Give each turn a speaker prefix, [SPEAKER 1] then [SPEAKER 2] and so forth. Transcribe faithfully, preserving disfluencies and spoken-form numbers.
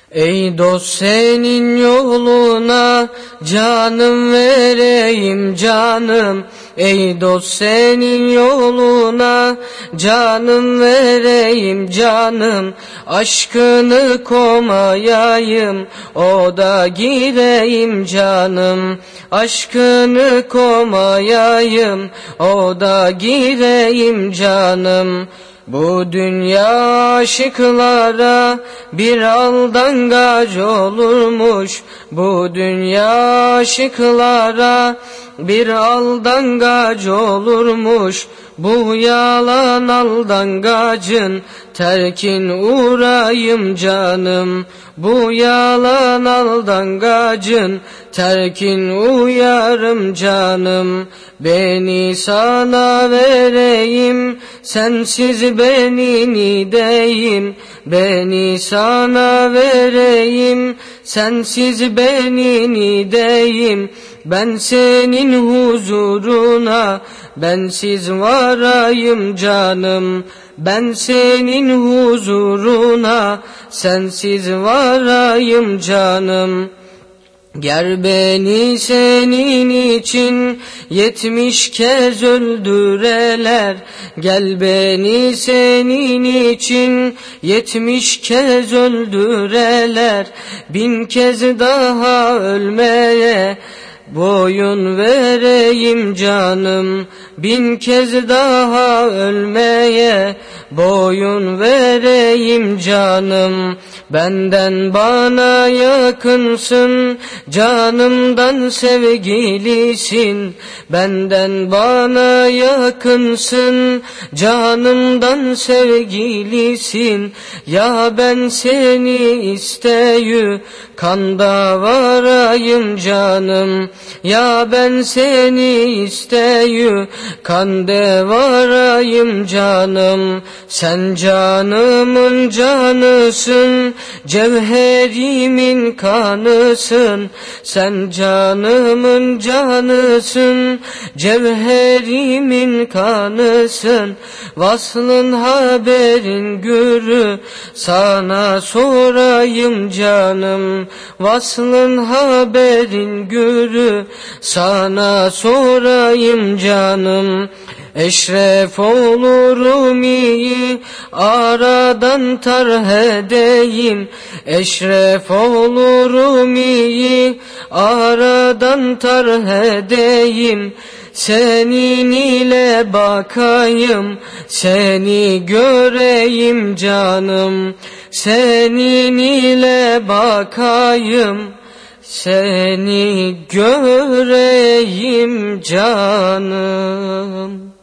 [SPEAKER 1] Ey dost senin yoluna canım vereyim canım. Ey dost senin yoluna canım vereyim canım. Aşkını komayayım, o da gireyim canım. Aşkını komayayım, o da gireyim canım. Bu dünya aşıklara bir aldangaç olurmuş. Bu dünya aşıklara bir aldangaç olurmuş. Bu yalan aldangacın terkin uğrayım canım. Bu yalan aldangacın terkin uyarım canım. Beni sana vereyim, sensiz beni nideyim. Beni sana vereyim, sensiz beni nideyim. Ben senin huzuruna bensiz varayım canım. Ben senin huzuruna sensiz varayım canım. Ger beni senin için yetmiş kez öldüreler. Gel beni senin için yetmiş kez öldüreler. Bin kez daha ölmeye boyun vereyim canım. Bin kez daha ölmeye boyun vereyim canım. Benden bana yakınsın, canımdan sevgilisin. Benden bana yakınsın, canımdan sevgilisin. Ya ben seni isteyü kanda varayım canım. Ya ben seni isteyü kande varayım canım. Sen canımın canısın, cevherimin kanısın. Sen canımın canısın, cevherimin kanısın. Vaslın haberin gürü sana sorayım canım. Vaslın haberin gürü sana sorayım canım. Eşref olurum iyi, aradan tarh edeyim. Eşref olurum iyi, aradan tarh edeyim. Senin ile bakayım, seni göreyim canım. Senin ile bakayım, seni göreyim canım.